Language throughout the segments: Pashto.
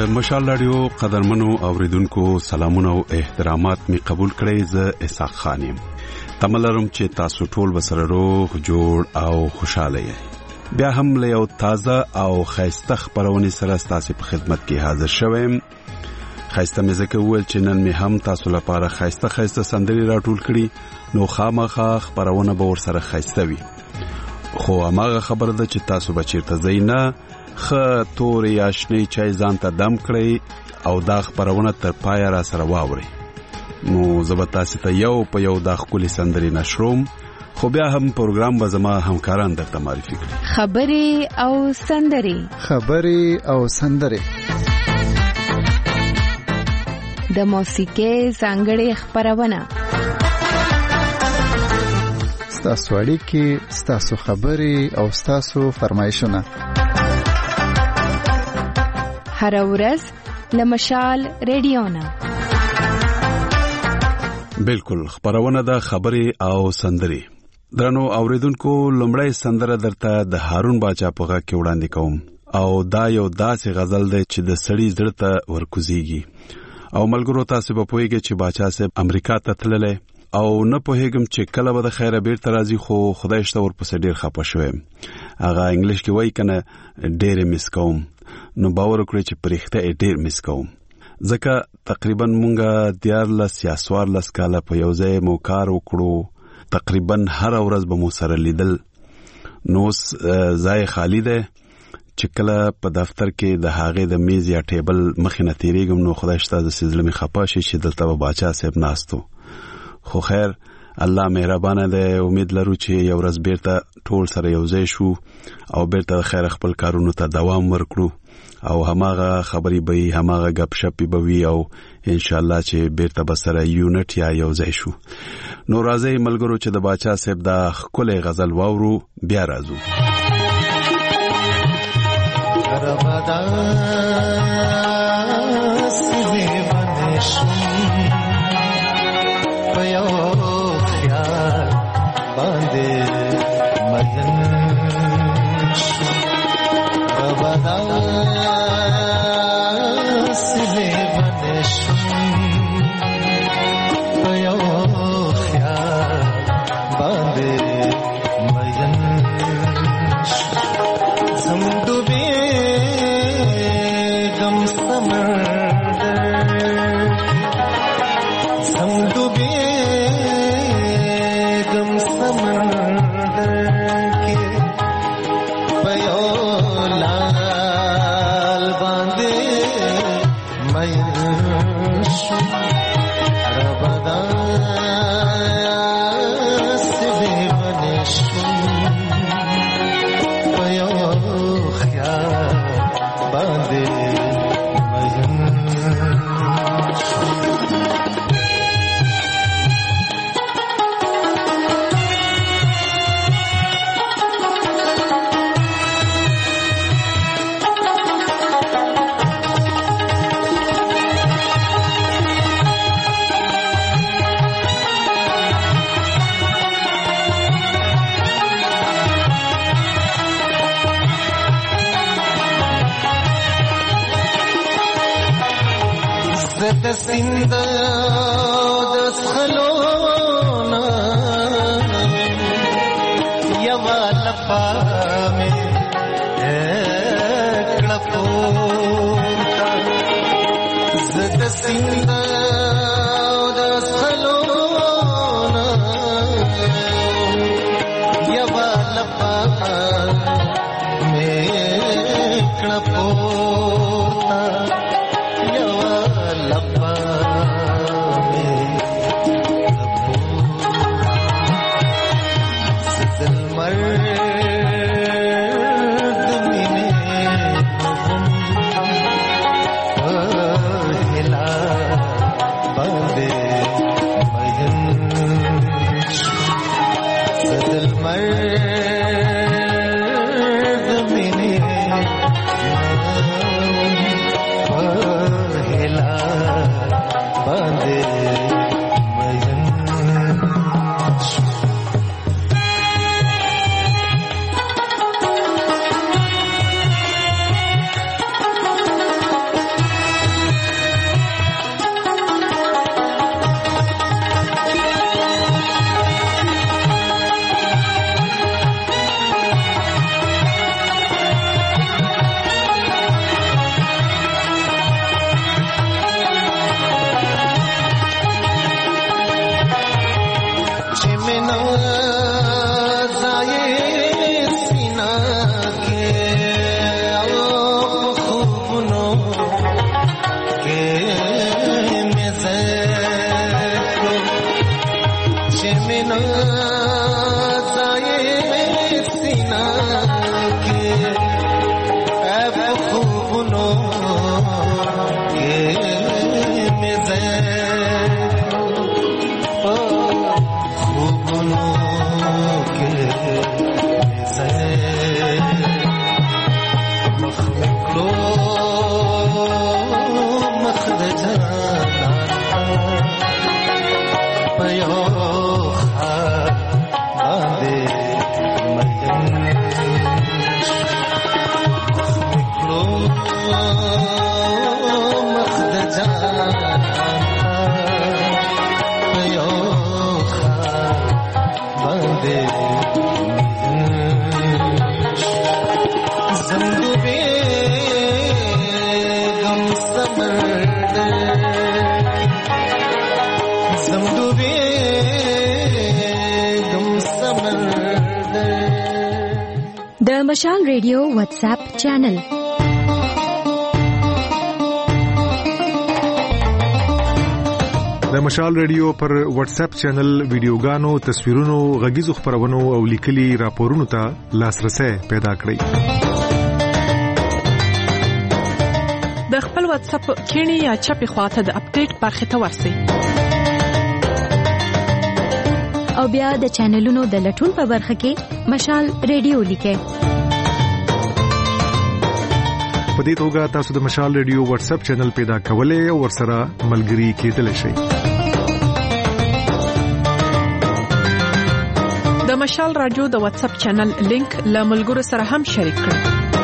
مشال رادیو قدرمنو اوریدونکو سلامونه او احترامات می قبول کړئ. زه اسحاق خان یم. تملرم چې تاسو ټول بسره روغ جوړ او خوشاله یې. بیا هم له یو تازه او خیسته خبرونه سره تاسو په خدمت کې حاضر شوم. خیسته مې ځکه وویل چې نن مې هم تاسو لپاره خیسته سندري راټول کړي، نو خامخا خبرونه به ور سره خیسته وي. خو هغه خبره ده چې تاسو بچیرته زینا خ تورې آشنی چای ځان ته دم کړئ او دا خبرونه تر پای را سره واورئ. نو زه به تاسو ته یو په یو دا خولي سندري نشروم، خو بیا هم پروګرام به زما همکاران درته معرفي کړي. خبرې او سندري د موسیقۍ ځانګړې خبرونه، ستاسو اړیکې، ستاسو خبرې او ستاسو فرمایشونه هر ورځ لمشال رادیو نه. بالکل خبرونه د خبرې او سندري. درنو اوریدونکو، لمړی سندره درته د هارون باچا په غږ کې وړاندې کوم او دا یو داسې غزل دی چې د سړي زړه ته ورکوزيږي. او ملګرو، تاسو به پوهیږئ چې باچا صاحب امریکا ته تللی او نه پوهیږم چې کله به د خیره بیرته راځي، خو خدای شته ورپسې ډیر خپه شوم. هغه انګلیش کې وایي کنه ډیر مس کوم، نو باور وکړئ چې پرېخته ډیر مس کوم. ځکه تقریبا مونږه 14 کاله په یو ځای مو کار وکړو، تقریبا هر ورځ به مو سره لیدل. نو ځای خالی دی چې کله په دفتر کې د هغې د میز یا ټیبل مخې نه تیریږم، نو خدای شته د سزله می خپه شي چې دلته به باچا صاحب ناستو. خو خیر الله مهربانه دی. امید لرو چې یو ورځ بیرته ټول سره یو ځای شو او بیرته خیر خپل کارونو ته دوام ورکړو او هماغه خبرې به هماغه غپ شپې به وي او ان شاء الله چې بیرته به سره یونټ یا یو ځای شو. نو راځي ملګرو چې د باچا صاحب دا خپل غزل واورو، بیا راځو. مرد मिना जाए सीना के ऐब खूबनो के मिज़े खूबनो के मिज़े मखलो मखद जाना पयो खादे मखलो मखद जाना पयो खादे ज़ंदूबे गम समर्दे ज़ंदूबे गम समर्दे द मशाल रेडियो व्हाट्सएप चैनल د مشال ریډیو پر واتس اپ چینل ویډیوګانو تصویرونو غږیزو خبرونو او لیکلي راپورونو ته لاسرسي پیدا کړئ د خپل واتس اپ کینی یا چپی خواته د اپډیټ برخه ته ورسئ او بیا د چینلونو د لټون په برخه کې مشال ریډیو لیکئ په دې توګه تاسو د مشال ریډیو واتس اپ چینل پیدا کولای او ورسره ملګري کېدلی شئ د مشال رادیو د واتس اپ چینل لینک له ملګرو سره هم شریک کړئ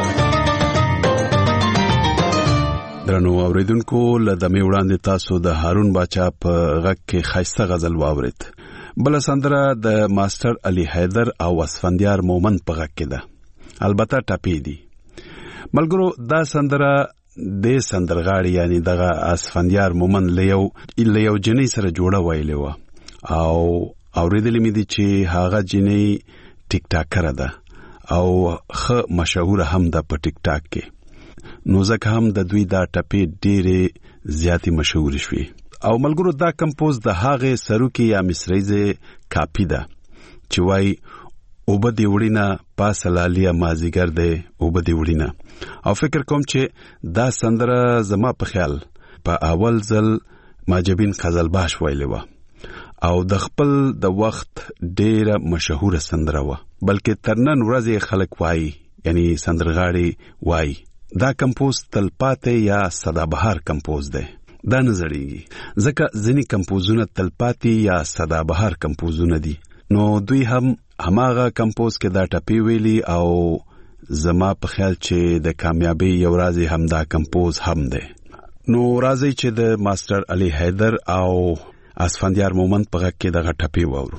درنو اوریدونکو لدمه وړاندې تاسو د هارون باچا په غږ کې خاصه غزل واورید بل سندره د ماستر علي حیدر او اسفندیار مومن په غږ کې ده البته ټاپی دي ملګرو دا سندره د سندرغاړي یعنی دغه اسفندیار مومن لیو جنې سره جوړه ویلې و او اوریدلې مې دي چې هغه جنې ټیک ټاکر ده او خه مشهور هم ده په ټیک ټاک کې نو ځکه هم د دوی دا ټپې ډېرې زیاتې مشهور شوې او ملګرو دا کمپوز د هغه سروکي یا مصریزه کاپی ده چې وای او بدی وړینا پاسلالیا مازیګر ده او بدی وړینا او فکر کوم چې دا سندره زما په خیال په اول ځل ماجبین غزلباش ویلې و او د خپل د وخت ډیره مشهور سندره و بلکې ترنن ورځې خلک وای یعنی سندرغاړي وای دا کمپوز تلپاته یا سدابهار کمپوز ده دا نظریږي ځکه ځینی کمپوزونه تلپاتی یا سدابهار کمپوزونه دي نو دوی هم هماغه کمپوز کې دا ټپی ویلي او زما په خیال چې د کامیابی یو رازي هم دا کمپوز هم ده نو راځي چې د ماستر علي حیدر او اسفندیار مومن په غږ کې دغه ټپی وورو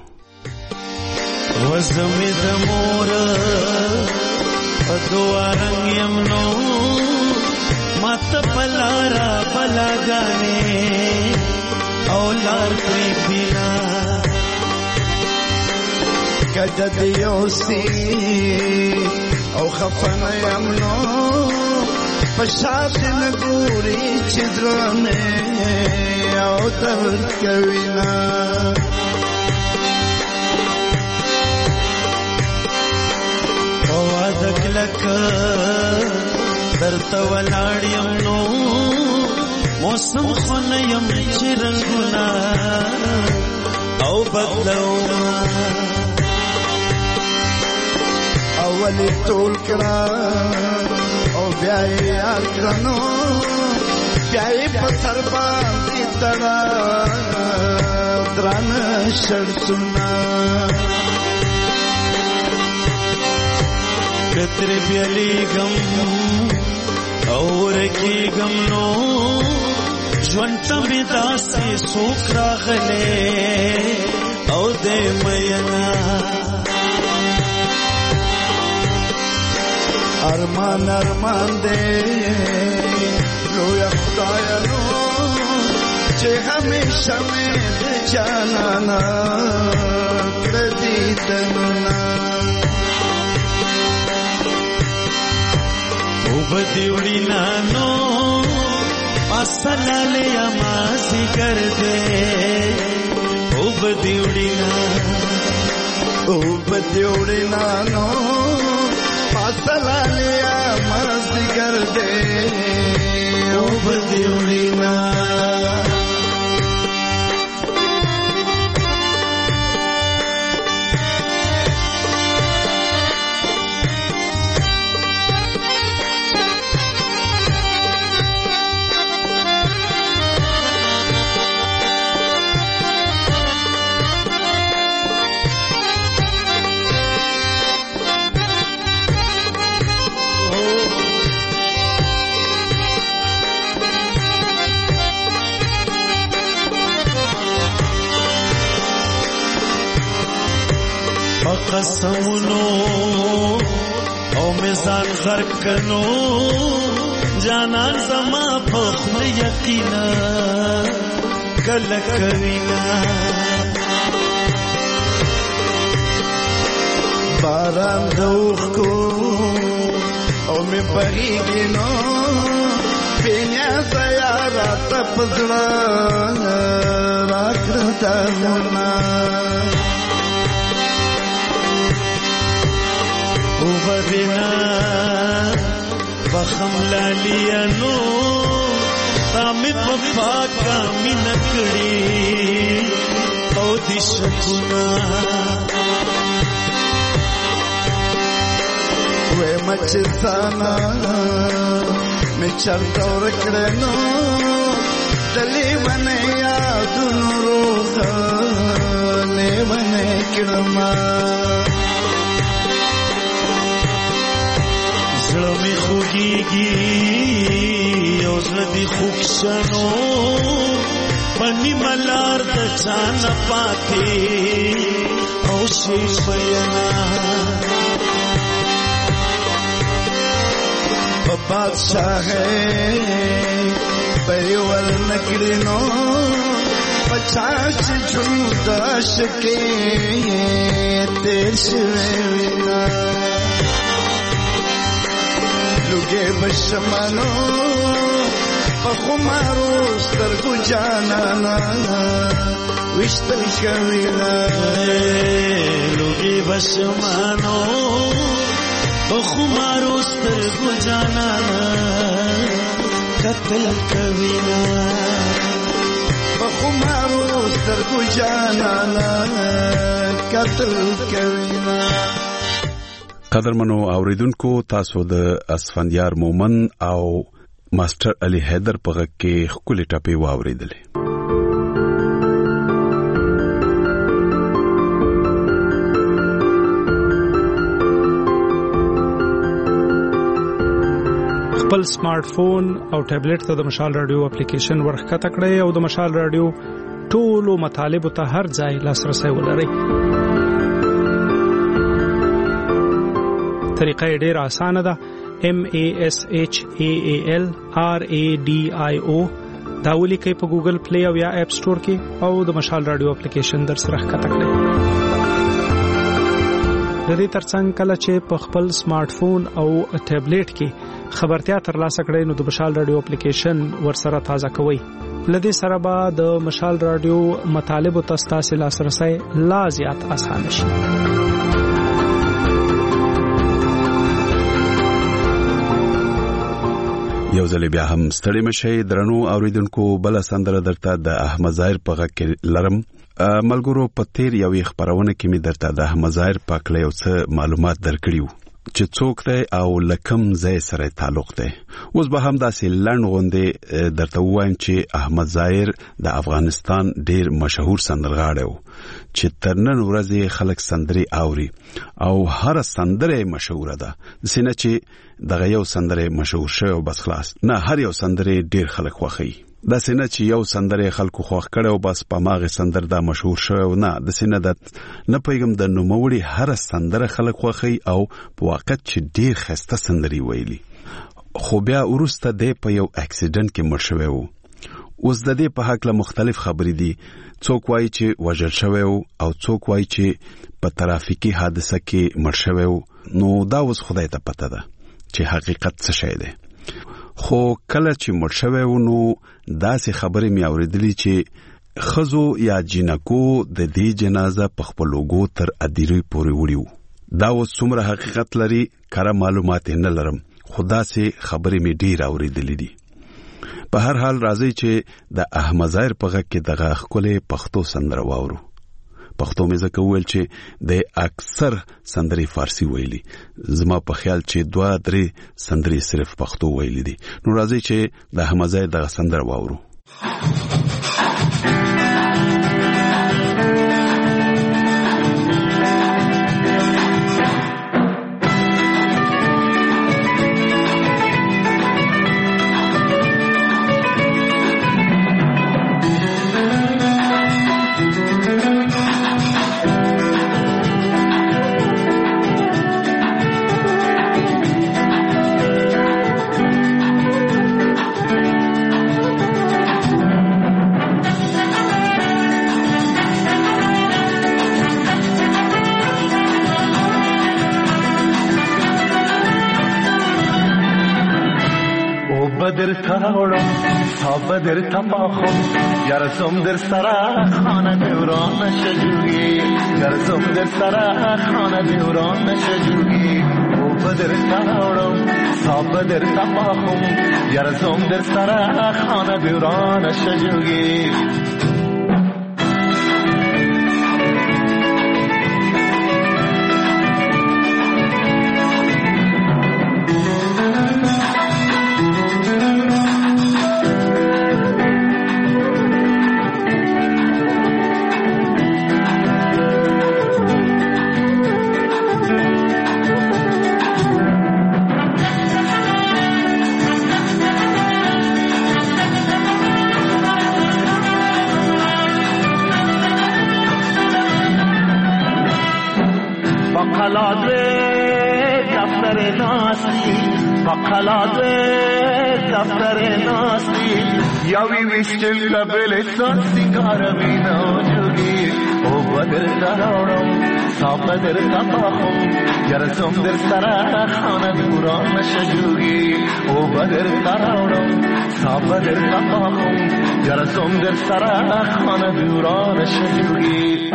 وزمې د مور په دوه رنگ یمنو مات پلارا بلاګانې او لار پری پینا کده دیوسی او خفن یمنو پشاد نګوري چدرنه او درد کوینا او دکلک درته ولاړم نو موسم خنیم چرنګنا او بدلو اول ټول کړه او بیا یې کړنو بیا یې په سر باندې تړا درن شړسنا کتر بیلی غم اور کی غم نو ژوند می داسې سوک راغله او دې مینا ارمان ارمان دې لویا خدای نو چې همیشه مې جانانا کړې دنا بدیوڑی نانو اصلالے اماسی کر دے او بدیوڑینا نو فاصلہ لیا مستی کر دے او بدیوڑینا قسمونو او میزان غرق کنو جانان زما پخل یقینا کل کرینا باران دوخ کو او می بغیگی نو بینیا سیارا تپزڑا راکرتا ہونا وبدنا بخم لاليانو تامي پاکا مینکڑی او دی شکونا وے مچتانا میں چرتا ورکڑنو دلی بنے یادونو روخا لے بنے کڑما زړه می خوږیږي او زړه دی خوښنو پنی ملار د چان پاتې او شي بینا په بادشاہ پریوال نکړینو پچاش جوړ شکه تیر شوینا لوګي بشمانو پخمارو سترګو جانانا وشتل کوینا لوګي بشمانو پخمارو سترګو جانانا قتل کوینا پخمارو سترګو جانانا قتل کوینا. قدرمنو اوریدونکو تاسو د اسفندیار مومن او ماستر علي حیدر په غږ کې خولي ټاپي واوریدلې. خپل سمارټ فون او ټابلیټ ته د مشال رادیو اپلیکیشن ورخکته کړئ او د مشال رادیو ټولو مطالبه ته هر ځای لاسرسي ولرئ. طریقه ډېر اسانه ده. MASHAALRADIO دا ولیکئ په ګوګل پلی او یا اپ سٹور کې او د مشال رادیو اپلیکیشن در سره ښکته کړئ. د دې ترڅنګ کله چې په خپل سمارټ فون او ټابلیټ کې خبرتیا ترلاسه کړئ نو د مشال رادیو اپلیکیشن ورسره تازه کوئ. لدې سره به د مشال رادیو مطالب او تاسو لاسرسي لا زیات اسانه شي. یو ځل بیا هم ستړي مشي درنو اوریدونکو بل سندره درته د احمد ظاهر په غږ کې لرم. ملګرو په تیر یو خبرونه کې می درته د احمد ظاهر په کله یو څه معلومات درکړیو چې څوک دی او لکم ځای سره تعلق دی. اوس به هم داسې لړن غوندې درته وایم چې احمد ظاهر د افغانستان ډیر مشهور سندرغاړی و چې تر نن ورځې خلک سندري اوري او هر سندره مشهوره ده. څنګه چې دغه یو سندره مشهور شوی بس خلاص نه، هر یو سندره ډیر خلک خوښي. دا څنګه چې یو سندره خلکو خوښ کړي او بس په ماغه سندر دا مشهور شوی نه، د څنګه د نه پیغام د نوموړي هر سندره خلک خوښي او په وخت چې ډیر خسته سندري ویلي. خو بیا ورسته د په یو اکسیډنټ کې مړ شوی و. اوس د دې په حق له مختلف خبرې دي. څوک وایي چې وژل شوی و او څوک وایي چې په ترافیکي حادثه کې مړ شوی و. نو دا اوس خدای ته پته ده چې حقیقت څه شی دی. خو کله چې مړ شوی و نو داسې خبرې مې اوریدلې چې خزو یا جنکو د دې جنازه په خپل لوګو تر اديري پورې وړیو. دا و څومره حقیقت لري کره معلومات نه لرم، خدا سي خبرې می ډیر اوریدلې دي. په هر حال راځي چې د احمد ظاهر په غږ کې دغه خپلې پښتو سندره واورو. پښتو مې ځکه ویل چې د اکثر سندري فارسی ویلي، زما په خیال چې 2-3 سندري صرف پښتو ویلي دي. نو راځي چې د احمد ظاهر دغه سندره واورو. بدر تاورم تا بدر تباخم گرزم در سرا خانه دوران نشجوگی گرزم در سرا خانه دوران نشجوگی او بدر تاورم تا بدر تباخم گرزم در سرا خانه دوران نشجوگی یاوی ویشتل قبلستان سیگارمی نوجوگی او بدر تراورم تا بدر تباخم گرزم در سرا خانه دوران نشجوگی او بدر تراورم تا بدر تباخم گرزم در سرا خانه دوران نشجوگی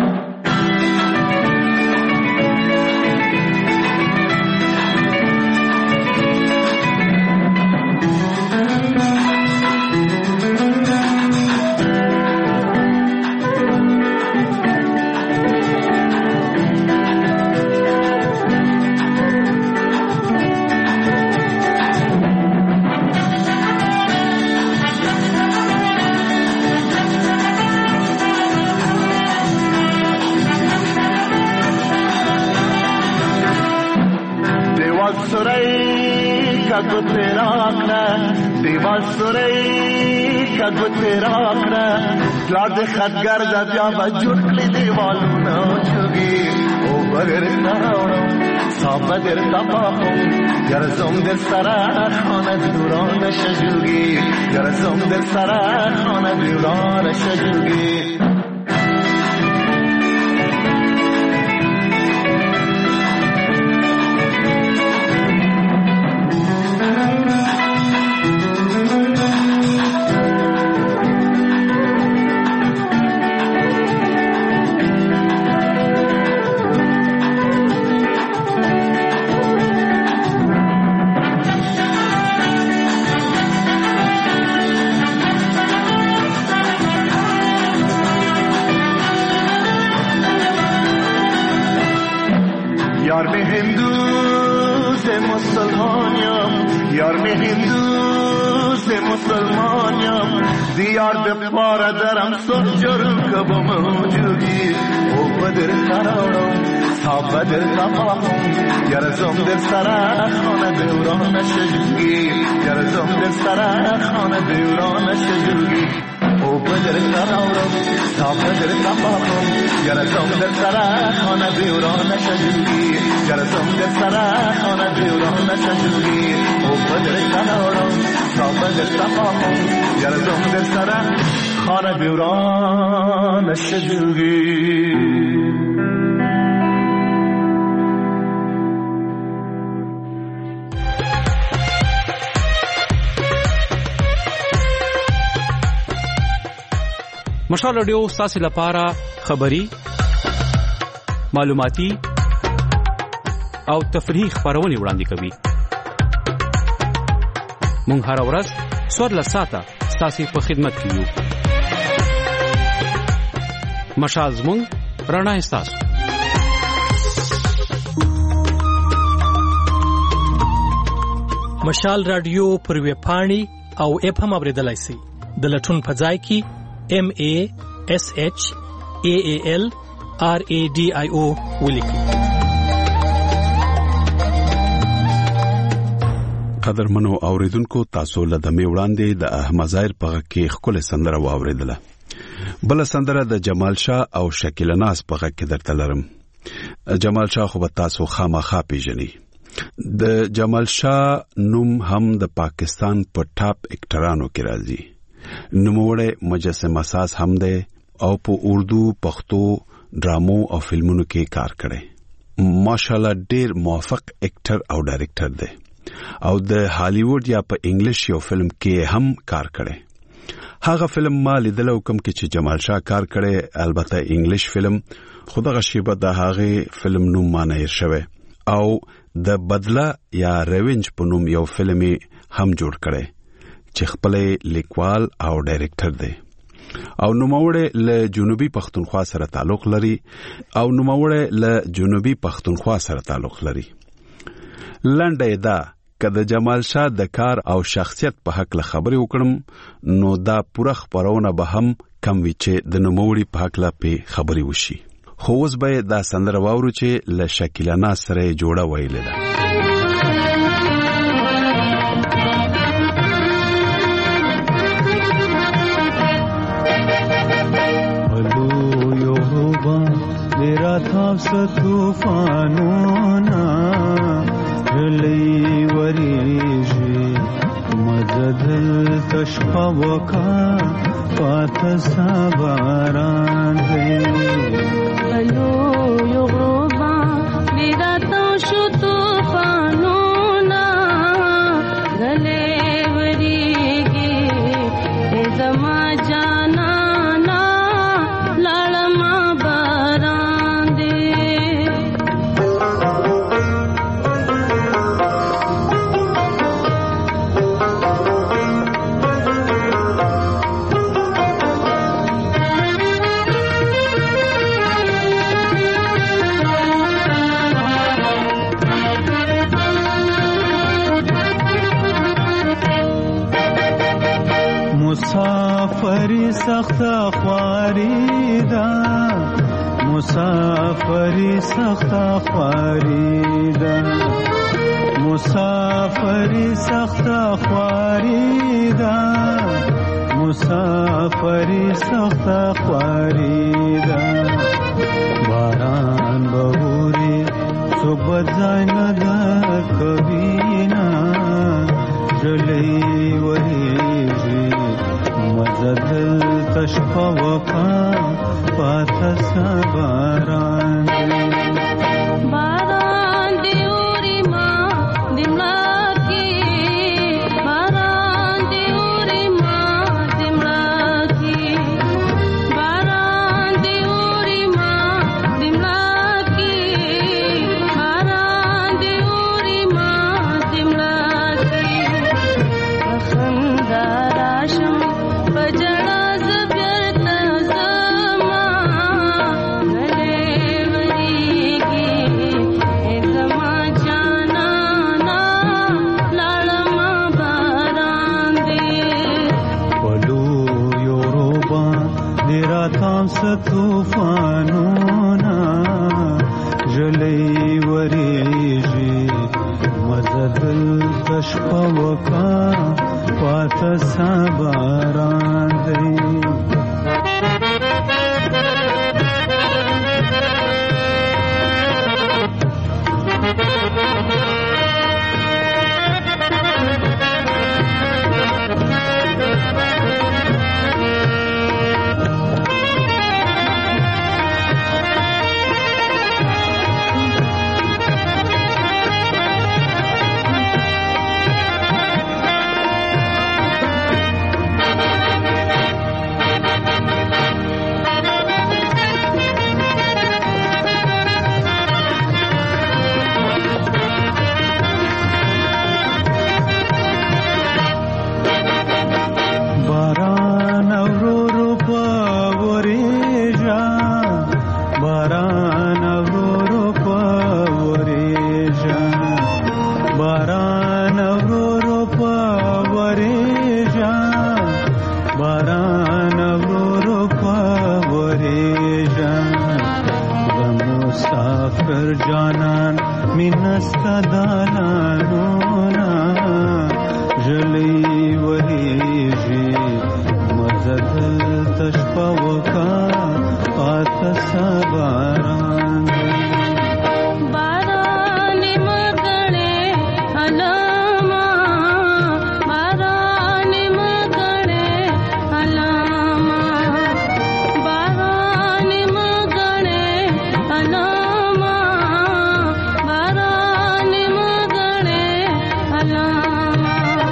لاد خدگر دیا بجور کلی دیوالونا چوگی او بدر تاورم تا بدر تباخم گرزم در سرا خانه دوران نشجوگی گرزم در سرا خانه دوران نشجوگی پارا درم سرجرم کبا موجودی او بدر تراورم تا بدر تباخم گرزم در سرا خانه دوران نشجوگی گرزم در سرا خانه دوران نشجوگی او بدر تراورم تا بدر تباخم گرزم در سرا خانه دوران نشجوگی گرزم در سرا خانه دوران نشجوگی او بدر تراورم تا بدر تباخم گرزم در سرا خانه دوران نشجوگی. مشال رادیو ستاسو لپاره خبری، معلوماتي او تفریحي خبرونه وړاندې کوي. مونږ هر ورځ 14 ساعته ستاسو په خدمت کې یو. مشال زموږ رڼا ستاسو. مشال رادیو پر ویب پاڼې او اپ هم اوریدلای شئ. د لټون په ځای کې MASHALRADIO ولیکئ. قدرمنو اوریدونکو، تاسو له دمه وړاندې د احمد ظاهر په کې خپل سندره واوریدله. بل سندره د جمال شاه او شکیل ناز په کې درته لرم. جمال شاه خو به تاسو خامخا پیژنئ. د جمال شاه نوم هم د پاکستان په ټاپ اکټرانو کې راځي. نوموړی مجسمه ساز هم دی او په اردو، پښتو ډرامو او فلمونو کې کار کړی. ماشاءالله ډیر موفق اکټر او ډایرکټر دی او د هالیوډ یا په انګلیش یو فلم کې هم کار کړی. هغه فلم ما لیدل کوم کې چې جمال شاه کار کړی، البته انګلیش فلم، خدغه شیبه د هغه فلم نوم معنی شوی او د بدله یا ریونج په نوم یو فلم هم جوړ کړی چې خپل لیکوال او ډایرکټر دی او نوموړی له جنوبي پښتونخوا سره تعلق لري. لنډه دا که د جمال شاه د کار او شخصیت په حق له خبرې وکړم نو دا پوره خبرونه به هم کم وي چې د نوموړي په حق له خبرې وشي. خو اوس به دا سندره واورو چې له شکیل ناز سره جوړه ویلې ده. मेरा था तूफानोना जली वरीजे मजदल तशफवका पात साबारान हेलो योगोबा मेरा था तूफानोना जली वरीगे जमा जाना مسافری سخت خواریدا مسافری سخت خواریدا مسافری سخت خواریدا مسافری سخت خواریدا باران بهوري صبح ځان د کبینا جلی وریږي مزدل تشفوقا پاتس باران باران دیوری ما دملا کی باران دیوری ما دملا کی باران دیوری ما دملا کی باران دیوری ما دملا کی خنداراشم بجڑا زبیرت زما گلے وریگی زما جانا نا لالما باران دی پلو یوروبا دیرا تام ستوفانونا جلی وریجی مزدل تشفوکا پات سباران دی باران ورو پاوریجا باران ورو پاوریجا باران ورو پاوریجا مسافر جانان مینستا دالانونا جلی وریجی مزدل تشپاوکا آتا سباران بارانی مگنے علاما بارانی مگنے علاما بارانی مگنے علاما بارانی مگنے علاما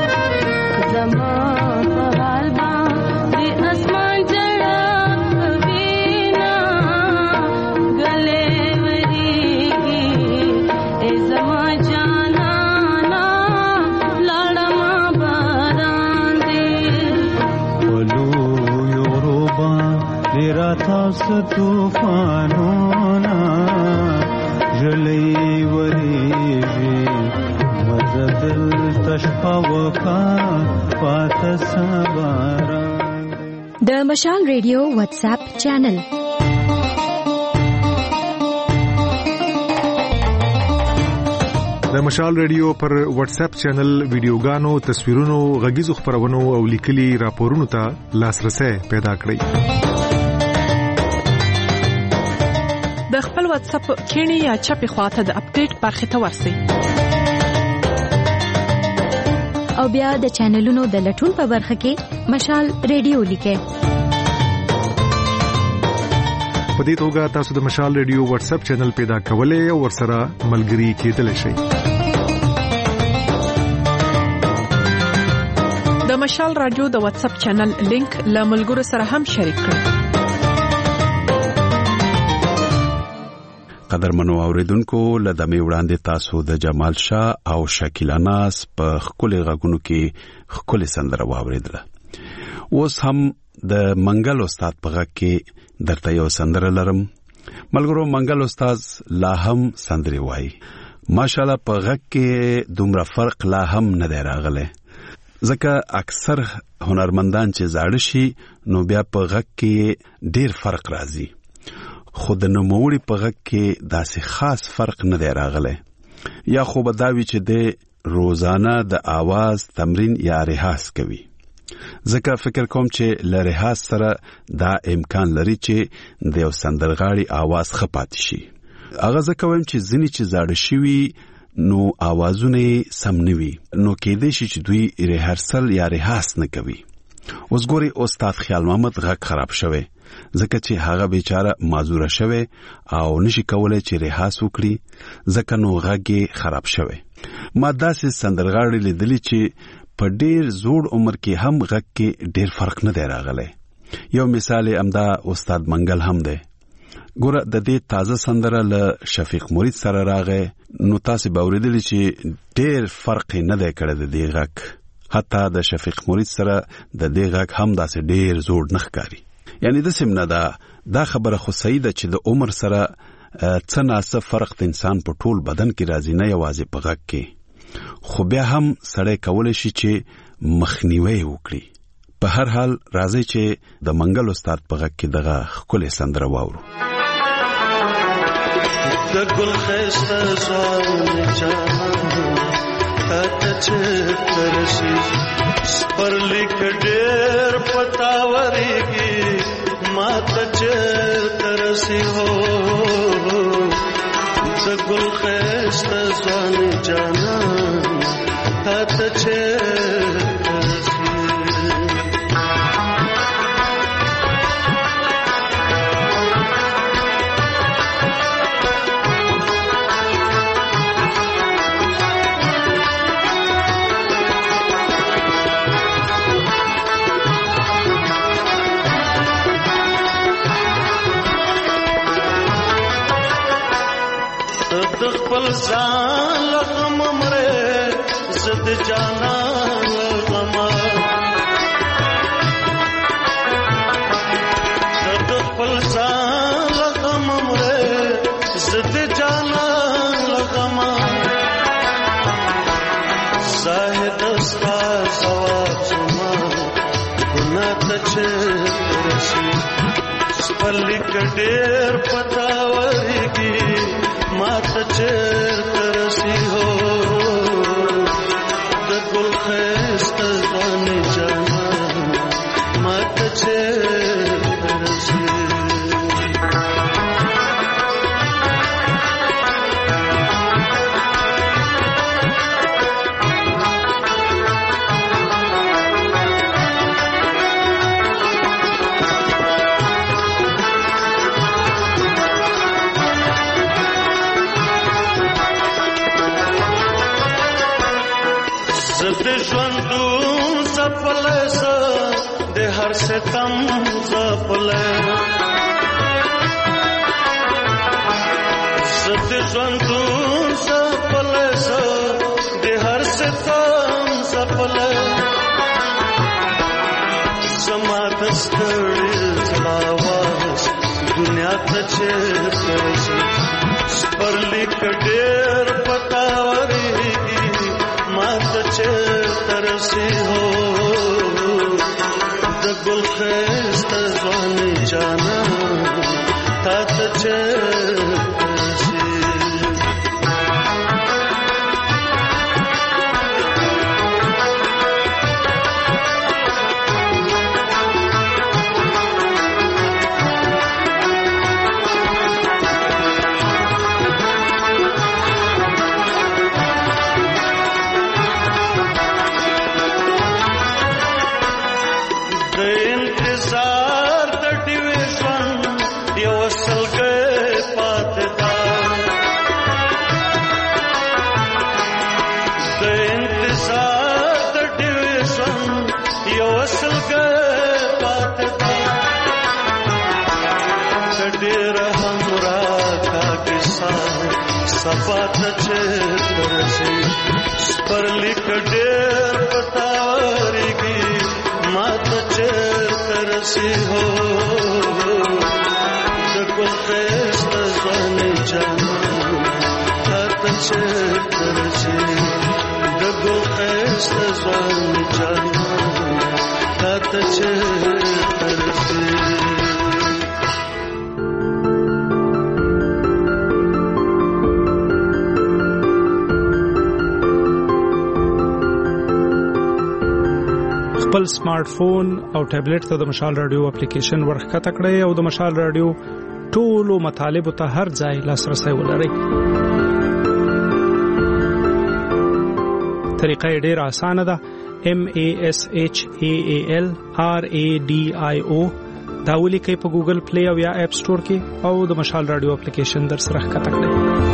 زمان پوال با دی اسمان جڑا بینا گلے وریگی اے زمان جانا نا لاڑما باران دے ولو یوروبا دیرا تاس توفانونا جلی وریجی مزدل تشپاوکا پات سباران د مشال ریډیو واتس اپ چینل د مشال ریډیو پر واتس اپ چینل ویډیوګانو تصویرونو غږیزو خبرونو او لیکلي راپورونو ته لاسرسي پیدا کړئ د خپل واتس اپ کینی یا چپی خواته د اپډیټ برخه ته ورسی او بیا د چینلونو د لټون په برخه کې مشال ریډیو لیکه په دې توګه تاسو د مشال ریډیو واتس اپ چینل پیدا کولای او ورسره ملګري کېدلی شئ د مشال رادیو د واتس اپ چینل لینک له ملګرو سره هم شریک کړئ قدرمنو اوریدونکو لدمه وړاندې تاسو د جمال شاه او شکیلا ناز په خپل غږونو کې خپل سندره واوریدله اوس هم د منګل استاد په غږ کې درته یو سندره لرم ملګرو منګل استاد لا هم سندري وایي ماشاءالله په غږ کې دومره فرق لا هم نه دی راغلی ځکه اکثر هنرمندان چې زاړه شي نو بیا په غږ کې ډیر فرق راځي خود نوموړي په غږ کې داسې خاص فرق نه دی راغلی یا خو به دا وي چې د روزانه د आवाज تمرین یا ریاض کوي ځکه فکر کوم چې له ریاض سره دا امکان لري چې د یو سندرغاړي आवाज خپات شي هغه ځکه وایم چې ځینې چې زاړه شوي نو आवाजونه سم نه وي نو کېدای شي چې دوی ریهرسل یا ریاض نه کوي اوس ګوري استاد خیال محمد غږ خراب شوی ځکه چې هغه بیچاره معذوره شوی او نشي کولای چې ریاض وکړي ځکه نو غږ خراب شوی ما داسې سندرغاړي لیدلی چې په ډیر زوړ عمر کې هم غږ کې ډیر فرق نه دی راغلی یو مثال امدا استاد منګل هم دی ګوره د دې تازه سندره له شفیق مرید سره راغی نو تاسو به اوریدلی چې ډیر فرق نه دی کړی د دې غږ حتی د شفیق مرید سره د دې غږ هم داسې ډیر زوړ نه ښکاري یعنی د سیمه دا خبره خو صحیح ده چې د عمر سره څه ناسه فرق د انسان په ټول بدن کې راځي نه یوازې په غږ کې خو بیا هم سړی کولی شي چې مخنیوي وکړي په هر حال راځي چې د منګل استاد په غږ کې دغه ښکلې سندره واورو د ګل خسته ځوان جانان ته چې ترشي پرلی کډیر پتاوريږي ما ته چې ترسي هو د ګل خسته ځوان جانان ته چې ځان لغم مره زد جانا لغم زد خپل ځان لغم مره پلی کډیر پتاورږي ماته چیرته رسی هو د ګل خسته ځواني جانا ماته چیرته رسی ژوندون زپله زه د هر ستم زپله زه د ژوندون زپله زه د هر ستم زپله زما د ستړي زړه आवाज دنیا ته چیرته رسي سپرلیک ډېر پتاورېږي ماته چیرته رسی هو د ګل خسته ځواني جانا تاته چیرته رسی سبات چیرته رسی سپرلیک ډېر پتاورېږي ماته چیرته رسی هو د ګل خسته ځواني جانا تاته چیرته رسی د ګل خسته ځواني جانا تاته چیرته رسی خپل سمارټ فون او ټابلیټ ته د مشال رادیو اپلیکیشن ورخکته کړئ او د مشال رادیو ټولو مطالبو ته هر ځای لاسرسي ولرئ. طریقه یې ډېره اسانه ده. MASHAALRADIO دا ولیکئ په ګوګل پلی او یا اپ سٹور کې او د مشال رادیو اپلیکیشن در سره ښکته کړئ.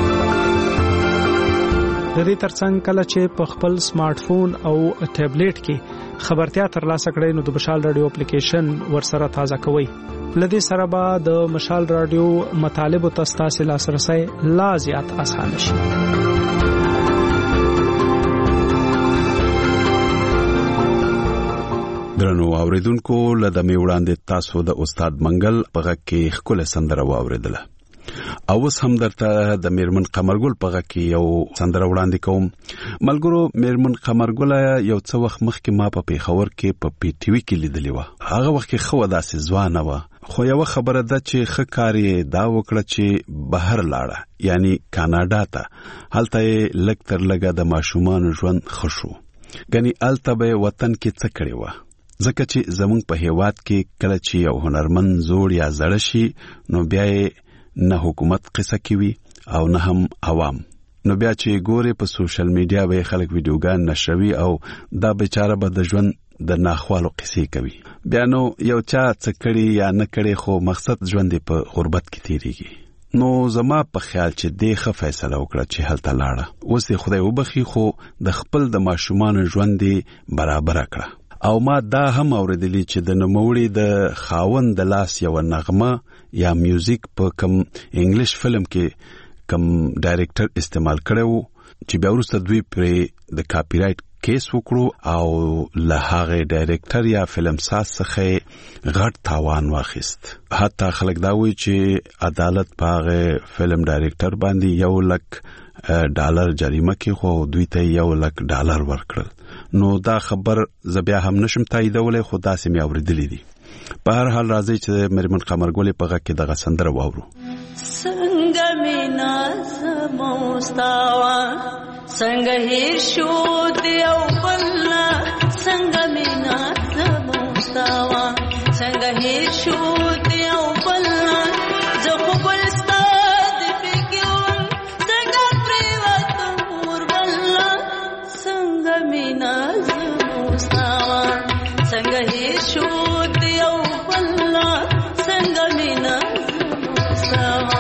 د دې ترڅنګ کله چې په خپل سمارټ فون او ټابلیټ کې خبرتیا ترلاسه کړئ نو د مشال رادیو اپلیکیشن ورسره تازه کوئ. لدې سره به د مشال رادیو مطالبو ته ستاسو لاسرسي لا زیات اسانه شي. درنو اوریدونکو لدمه وړاندې تاسو د استاد منګل په غږ کې خپل سندره واوریدله. اوس هم درته د میرمن قمرګل په غږ کې یو سندره وړاندې کوم. ملګرو میرمن قمرګل یو څه وخت مخکې ما په پیښور کې په پی ټی وی کې لیدلې و. هغه وخت کې خو داسې ځوانه و خو یو خبره ده چې خکاري دا وکړه چې بهر لاړه یعنی کاناډا ته. هلته لګ تر لګه د ماشومان ژوند خوشو غني الته به وطن کې څه کړی و ځکه چې زمونږ په هیواد کې کله چې یو هنرمن زوړ یا زړه شي نو بیا نه حکومت قصه کوي او نه هم عوام. نو بیا چې ګوره په سوشل میډیا به خلک ویډیوګان نشوي او دا بیچاره به د ژوند د ناخوالو قصې کوي. بیا نو یو چا څه کړي یا نه کړي خو مقصد ژوند په غربت کې تیریږي. نو زما په خیال چې دې ښه فیصله وکړه چې هلته لاړه. اوس یې خدای وبخي خو د خپل د ماشومان ژوند برابر کړه. او ما دا هم اوریدلی چې د نوموړي د خاوند د لاس یو نغمه یا میوزیک په کم انګلیش فلم کې کم ډایریکټر استعمال کړو چې بیا وروسته دوی پر د کاپی رائټ کیس وکړو او له هغه ډایریکټر یا فلم ساز څخه غټ تاوان واخیست. حتی خلک دا وایي چې عدالت په هغه فلم ډایریکټر باندې $1,00,000 جریمه کې خو دوی ته $1,00,000 ورکړل. نو دا خبر زبیا هم نشم تاییدولای خو داسې مې اوریدلې دي. په هر حال راځي چې مرمن قمرګل په غږ کې دغه سندره واورو. څنګه مینا سموستاوا څنګه هیر شو دیو بلنا څنګه مینا سموستاوا څنګه هیر شو دیو بلنا زه خو بلستا د فکر څنګه پریوت مور بلنا څنګه مینا سموستاوا څنګه هیر شو دیو بلنا څنګه مینا سموستاوا.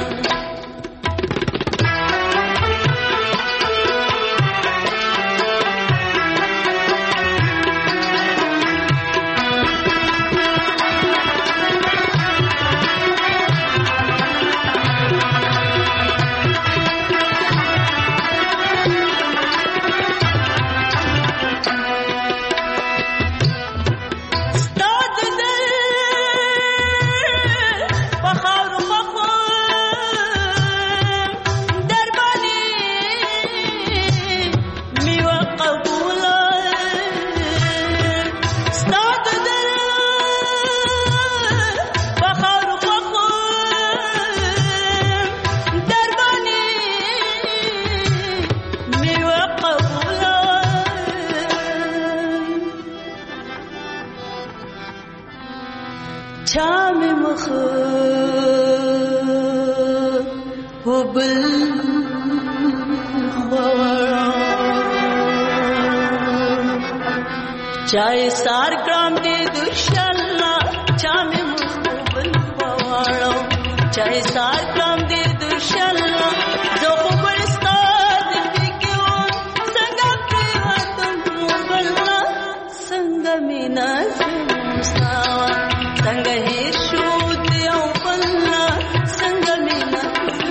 चाहे सार ग्राम दे दुशाला चामे मुखबल पवाड़ो चाहे सार ग्राम दे दुशाला जो बरसा दिल क्यों संगा प्रेमा तुम बलना संग मीना सावा संग ही शूद यो बलना संग मीना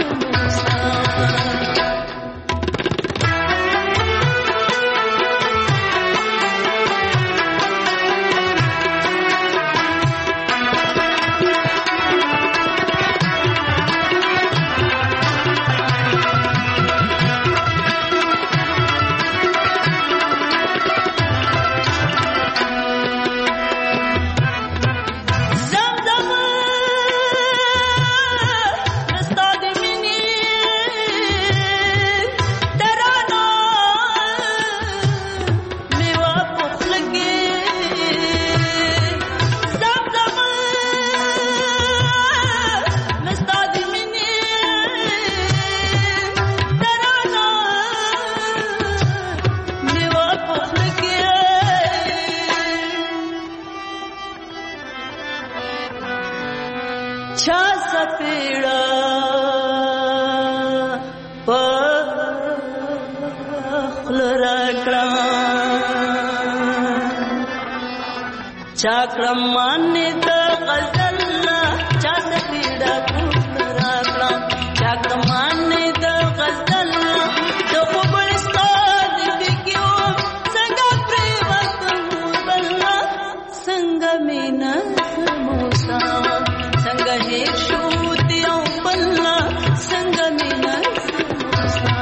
चाक्रम माने द गजल्ला चास पीड़ा कुराकला चाक्रम माने द गजल्ला जो बरसा दिल क्यों संग प्रेमत बल्ला संग मीना समोसा संग है शूतियों बल्ला संग मीना समोसा.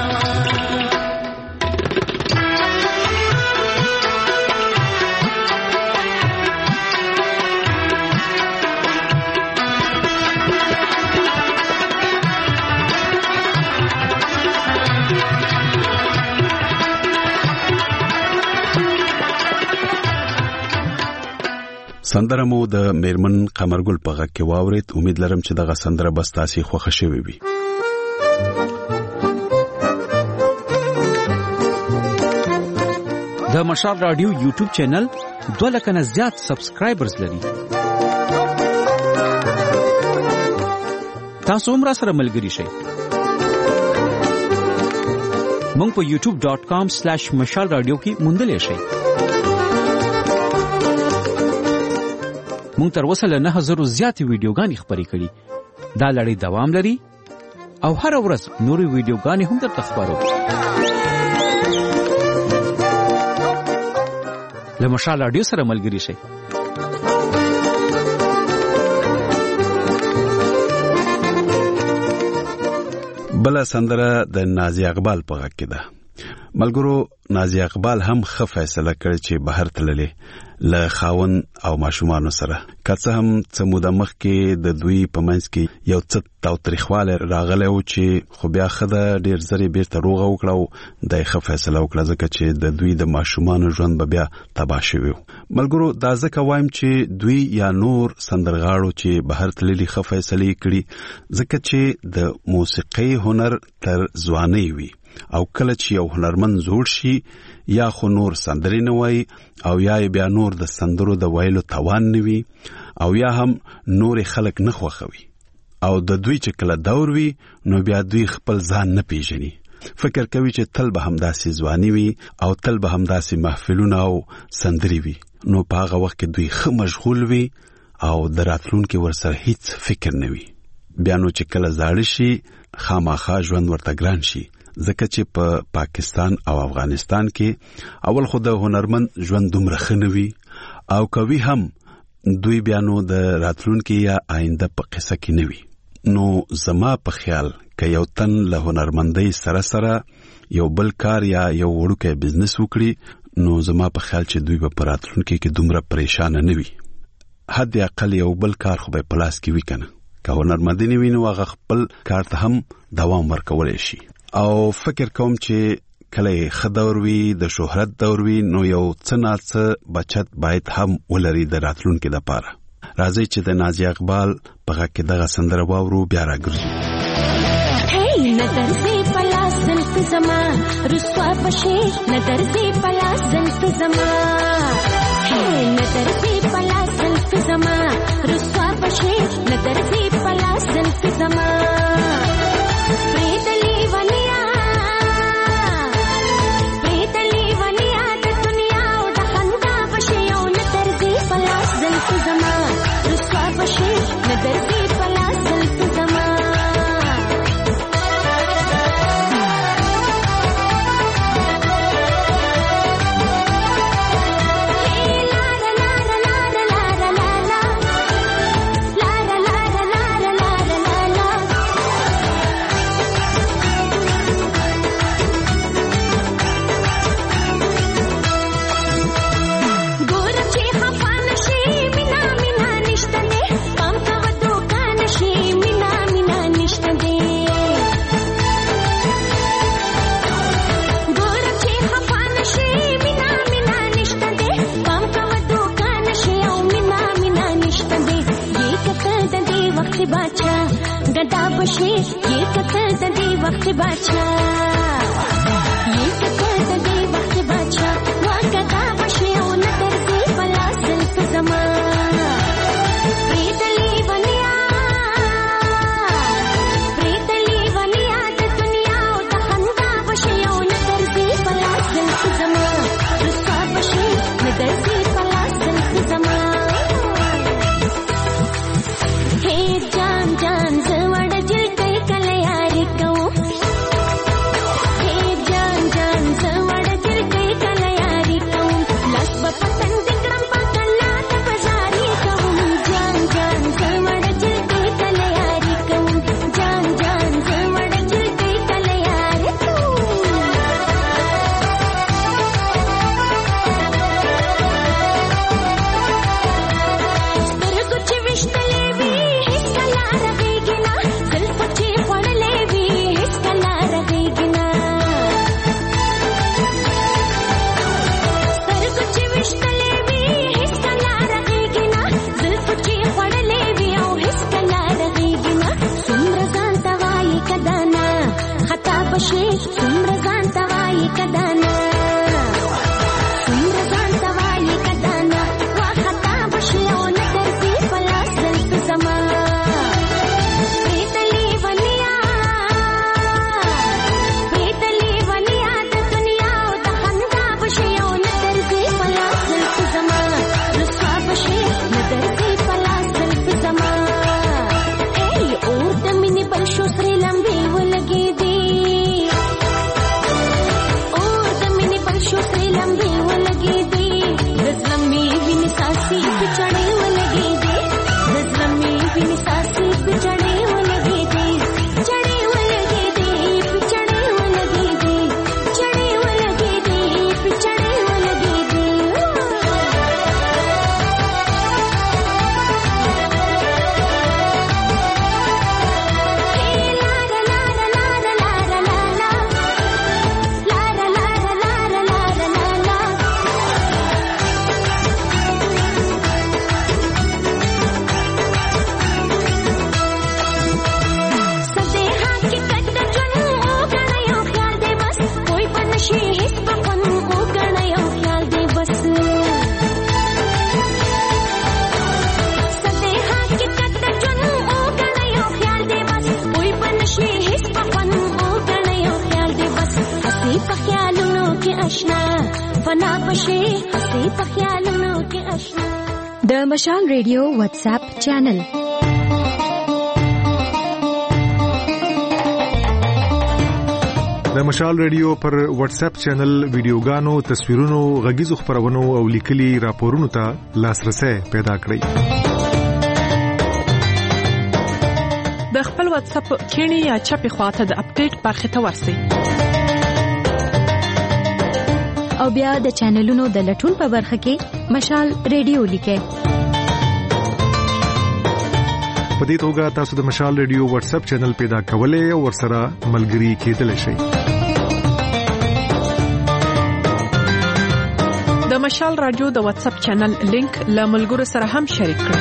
سندره مو د میرمن قمرګل په غږ کې واورید. امید لرم چې دغه سندره بس تاسو خوښه شوي وي. د مشال رادیو یوټیوب چینل 2 لک نه زیات سبسکرایبرز لري. تاسو هم را سره ملګری شئ. مونږ په youtube.com/mashalradio کې موندلې شئ. مونږ تر اوسه له 9000 زیاتې ویډیوګانې خپرې کړې. دا لړۍ دوام لري او هر ورځ نورې ویډیوګانې هم درته خپرو. له مشال رادیو سره ملګری شئ. بل سندره د نازي اقبال په غږ کې ده. ملګرو نازي اقبال هم ښه فیصله کړې چې بهر تللې. له خاوند او ماشومان سره. که څه هم څه موده مخکې د دوی په منځ کې یو څه تاوتریخوالی راغلی و چې خو بیا ښځه ډېر زر یې بیرته روغه وکړه او دا یې ښه فیصله وکړه ځکه چې د دوی د ماشومانو ژوند به بیا تباه شوی و. ملګرو دا ځکه وایم چې دوی یا نور سندرغاړو چې بهر تللي ښه فیصلې کړي ځکه چې د موسیقۍ هنر تر ځوانۍ وي او کله چې یو هنرمند زوړ شي یا خو نور سندرې نه وایي او یا بیا نور د سندرو د ویلو توان نه وي او یا هم نور خلک نه خوښوي او د دوی چې کله دور وي نو بیا دوی خپل ځان نه پیژني. فکر کوي چې تل به همداسې ځواني وي او تل به همداسې محفلونه او سندرې وي. نو په هغه وخت کې دوی ښه مشغول وي او د راتلونکي ورسره هیڅ فکر نه وي. بیا نو چې کله زاړه شي خامخا ژوند ورته ګران شي ځکه چې په پاکستان او افغانستان کې اول خو د هنرمند ژوند دومره ښه نه وي او کوي هم دوی بیا نو د راتلونکي یا آینده په قصه کې نه وي. نو زما په خیال که یو تن له هنرمندۍ سره سره یو بل کار یا یو وړوکی بزنس وکړي نو زما په خیال چې دوی به په راتلونکي کې دومره پریشانه نه وي. حد اقل یو بل کار خو به په لاس کې وي کنه. که هنرمندي نه وي نو هغه خپل کار ته هم دوام ورکولی شي. او فکر کوم چې کله ښه دور وي د شهرت دور وي نو یو څه ناڅه بچت باید هم ولري د راتلونکي دپاره. راځئ چې د نازیه اقبال په غږ کې دغه سندره واورو بیا راګرځو. نظر سے پلا زلف زما رسوا بشے نظر سے پلا زلف زما نظر سے پلا زلف زما رسوا بشے نظر سے پلا زلف زما بشي هسي په خیالونو کې آشنا. د مشال ریډیو واتس اپ چینل د مشال ریډیو پر واتس اپ چینل ویډیوګانو، تصویرونو، غږیزو خبرونو او لیکلي راپورونو ته لاسرسي پیدا کړئ. د خپل واتس اپ کینی یا چپی خواته د اپډیټ برخه ته ورسئ. او بیا د چینلونو د لټون په برخه کې مشال ریډیو لیکئ. په دې توګه تاسو د مشال ریډیو واتس اپ چینل پیدا کولای او ورسره ملګري کېدلی شئ. د مشال رادیو د واتس اپ چینل لینک له ملګرو سره هم شریک کړئ.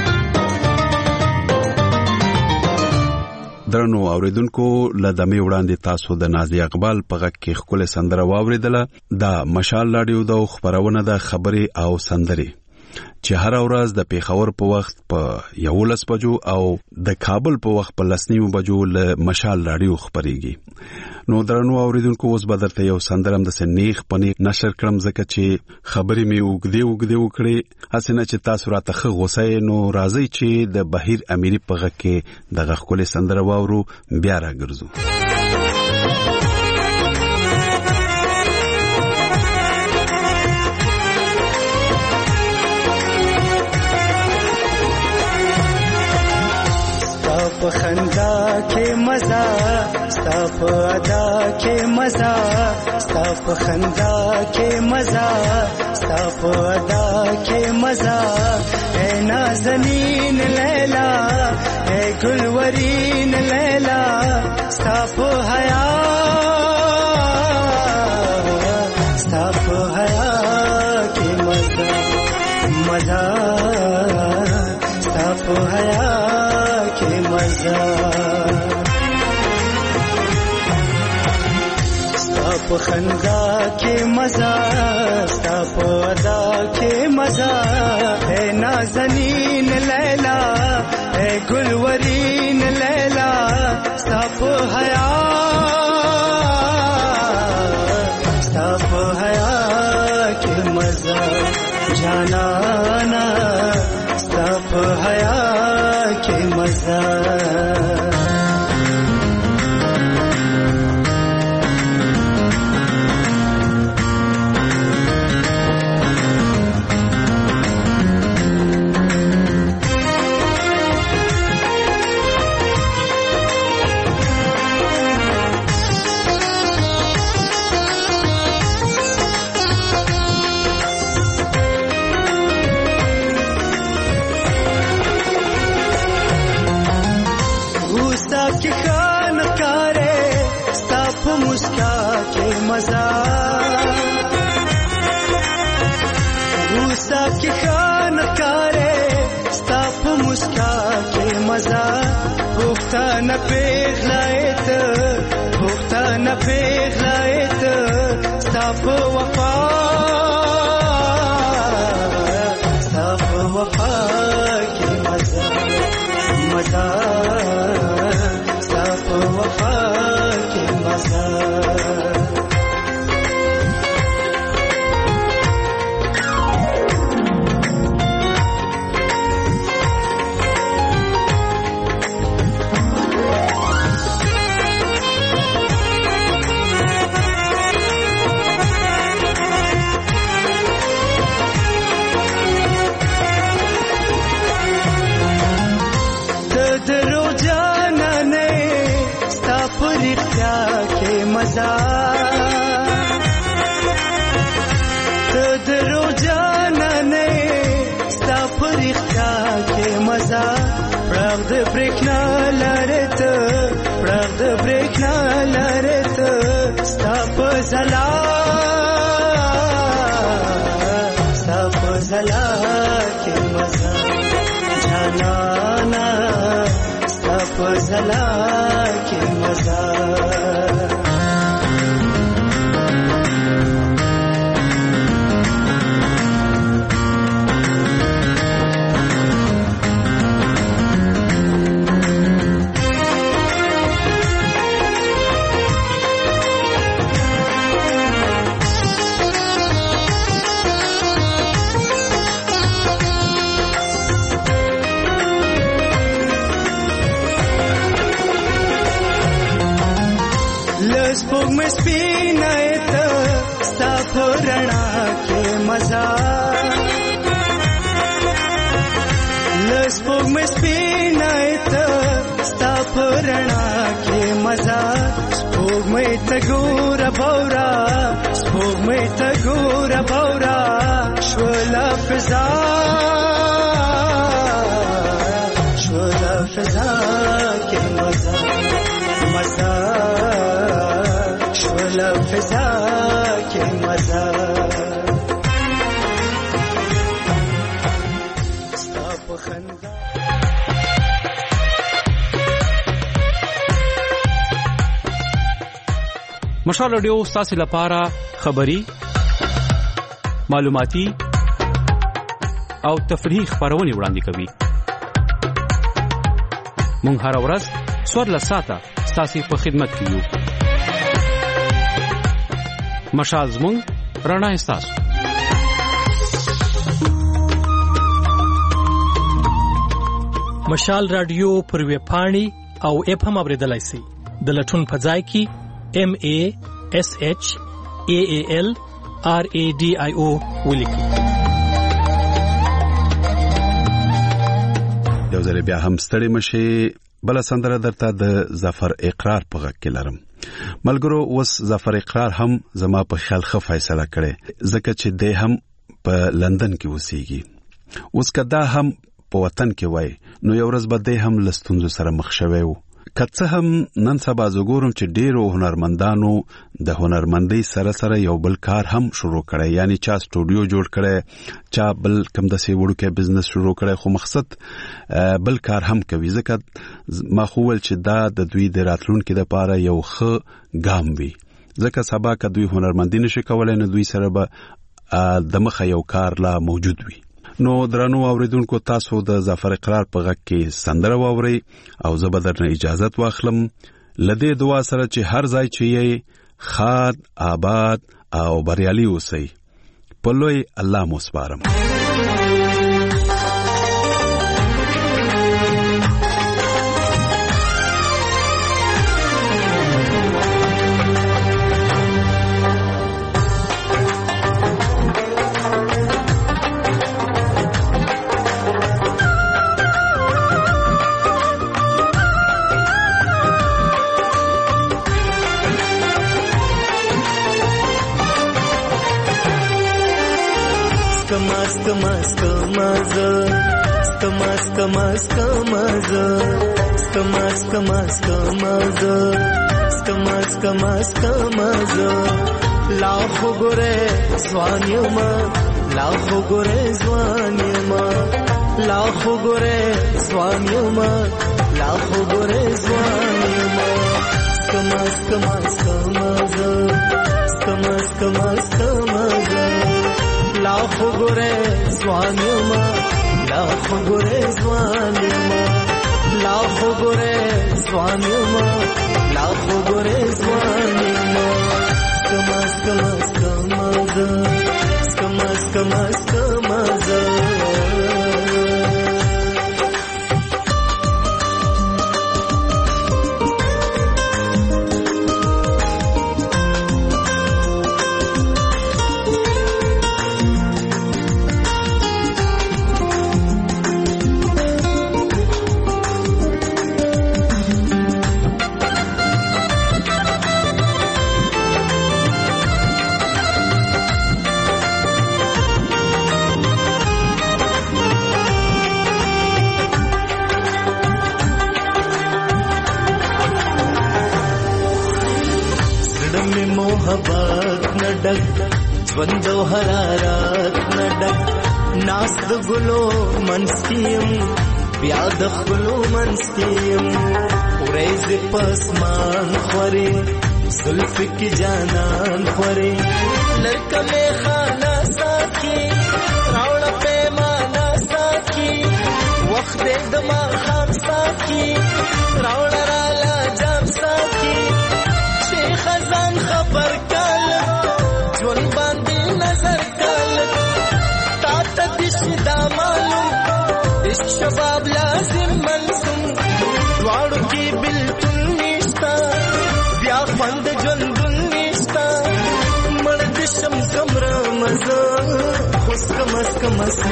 درنو اوریدونکو لدمه وړاندې تاسو د نازي اقبال په غږ کې خپل سندره واوریدله. د مشال رادیو د خبرونه د خبري او سندري چې هر ورځ د پیښور په وخت په 11 بجو او د کابل په وخت په 9 بجو له مشال رادیو خبريږي. نو درنو اوریدونکو اوس بدرته یو سندرم د سنیخ پنی نشر کړم ځکه چې خبري مې وګدې وکړي اسنه چې تاسو راته غوسه نو راځي چې د بهیر اميري په غږ کې د غخولې سندره واورو بیا راګرځو. په خندا کې مزه ستا په ادا کې مزه ستا په خندا کې مزه ستا په ادا کې مزه اے نازنین لیلا اے گلورین لیلا ستا په حیا کې مزه مزه ستا په حیا مزا ستا په خندا کې مزا ستا په ادا کې مزا اے نازنین لیلا اے گلورین لیلا ستا په حیا کې مزا جانانا ستا په حیا کې مزا غوسه کې خان کاره ستا په مسکا کې مزه پښتانه پیغلایت ستا په وفا کې مزه ستا په وفا کې مزه تدرو جانانه ستا پرختا کې مزه پرغ د برېښنا لارته ستا په زلا کې مزه جانانا ستا په زلا کې مزه लस पोग में स्पीना ता स्ताफरना के मजा लस पोग में स्पीना ता स्ताफरना के मजा स्पोग में तगोरा भौरा स्पोग में तगोरा भौरा शोला फिजा के मजा मजा शोला फिजा के मजा مشال رادیو ستاسو لپاره خبری معلوماتي او تفریحي خبرونه وړاندې کوي. مونږ هر ورځ څوار ساعته ستاسو په خدمت کې یو. مشال زموږ رڼا ستاسو. مشال رادیو پر ویب پاڼې او اپ هم اوریدلای شئ. د لټون په ځای کې MASHAALRADIO ولیکئ. یو ځل بیا هم ستړي مشي. بل سندره درته د ظفر اقرار په غږ کې لرم. ملګرو اوس ظفر اقرار هم زما په خیال ښه فیصله کړې ځکه چې د هم په لندن کې اوسېږي. اوس کدا هم په وطن کې وای نو یو ورځ به د هم لستونزو سره مخ شوي وو. کڅه هم نن سبا زګورم چې ډیرو هنرمندانو د هنرمندۍ سره سره یو بل کار هم شروع کړي، یعنی چا سټوډیو جوړ کړي، چا بل کم د سی وړوکې بزنس شروع کړي، خو مقصد بل کار هم کوي. ځکه ما خو ول چې دا د دوی د راتلونکو لپاره یو ښه ګام وي. ځکه سبا که دوی هنرمندي نشي کولای نو دوی سره به د مخه یو کار لا موجود وي. نو درنو اوریدونکو تاسو د ظفر اقرار په غږ کې سندره واورئ او زه به درنه اجازه واخلم. لدې دعا سره چې هر ځای چې یې خاد آباد او بریالي اوسئ. په لوی الله مو سپارم. लाखो गोरे स्वानियमा लाखो गोरे स्वानियमा लाखो गोरे स्वानियमा लाखो गोरे स्वानियमा कमास कमास कमाजा कमास कमास कमाजा लाखो गोरे स्वानियमा लाखो गोरे स्वानियमा लाखो गोरे स्वानियमा लाखो गोरे स्वानियमा कमास कमास कमाजा कमास कमास कमाजा ژوند او حرارت نډک ناس د ګلو منسکیم بیا د خپلو منسکیم ورځ پسمان خوري زلف کی جانان خوري لړکه می خانه ساکي راوړ پیمانه ساکي وخت د ما خام ساکي راوړ را لا جام ساکي شیخ خزان خبر کاله ژوند باندې نظر کاله تا ته دشدا معلوم اس شباب لازم منظم دواړو کې بلتون نشتا بیا خوند ژوندون نشته مړ د شم کمره مزه خو سکه مزه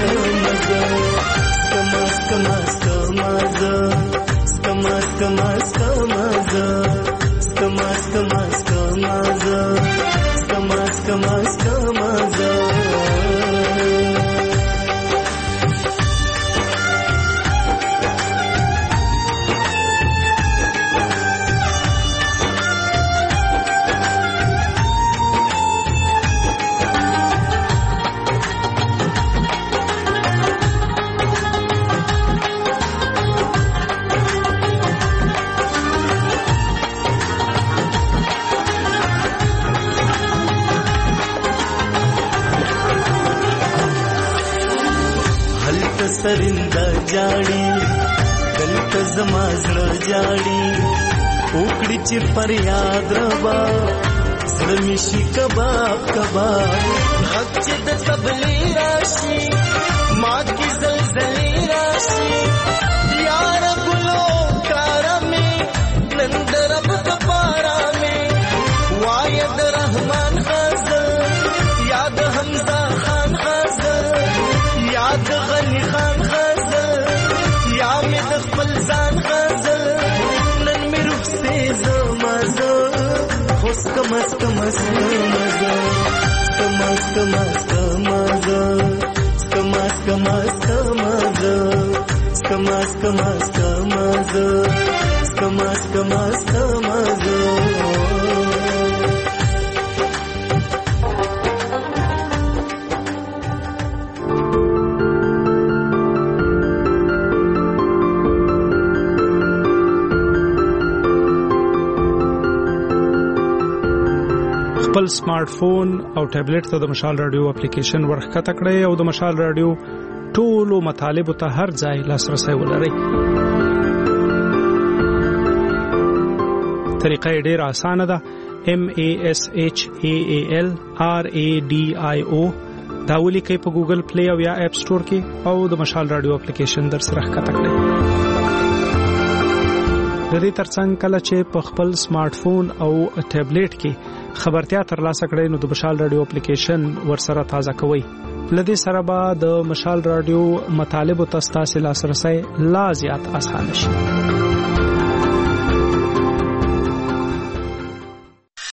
سرنده جاړي دلته زما زړه جاړي وکړي چې فریاد ربا زړه مې شي کباب غږ چې د تبلې راشي ما کې زلزلې راشي یار ګلو کارا مې نن د رب د پارا مې وای د رحمان غزل یاد حمزه خان غزل یاد غنی خان غزل یا می د خپل ځان غزل نن می روح سے زمازه خوش کمس خپل سمارټ فون او ټابلیټ ته د مشال رادیو اپلیکیشن ورخته کړئ او د مشال رادیو ټولو مطالب ته هر ځای لاسرسي ولرئ. طریقه ډېره اسانه ده. MASHAALRADIO دا ولیکئ په ګوګل پلی او یا اپ سٹور کې او د مشال رادیو اپلیکیشن در سره ښکته کړئ. د دې ترڅنګ کله چې په خپل سمارټ فون او ټابلیټ کې خبرتیا ترلاسه کړئ نو د مشال رادیو اپلیکیشن ورسره تازه کوئ. لدې سره به د مشال رادیو مطالب او تاسو لاسرسي لا زیات اسانه شي.